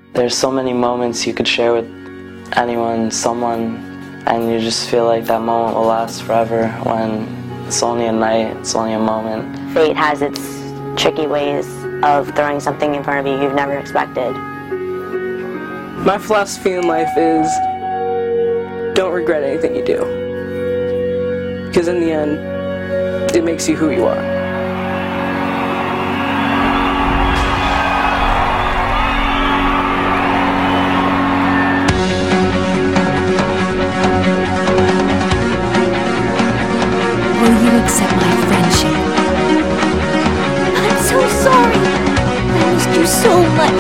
There's so many moments you could share with anyone, someone, and you just feel like that moment will last forever when it's only a night, it's only a moment. Fate has its tricky ways of throwing something in front of you you've never expected. My philosophy in life is don't regret anything you do. Because in the end, it makes you who you are. Will you accept my friendship? I'm so sorry. I missed you so much.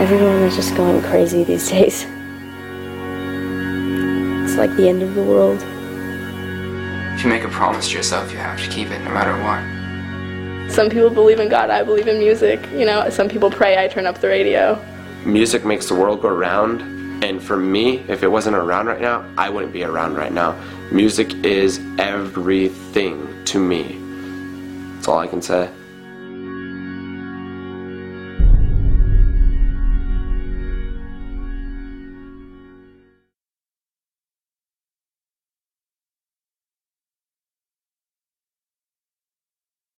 Everyone is just going crazy these days. It's like the end of the world. If you make a promise to yourself, you have to keep it, no matter what. Some people believe in God, I believe in music. You know, some people pray, I turn up the radio. Music makes the world go round, and for me, if it wasn't around right now, I wouldn't be around right now. Music is everything to me. That's all I can say.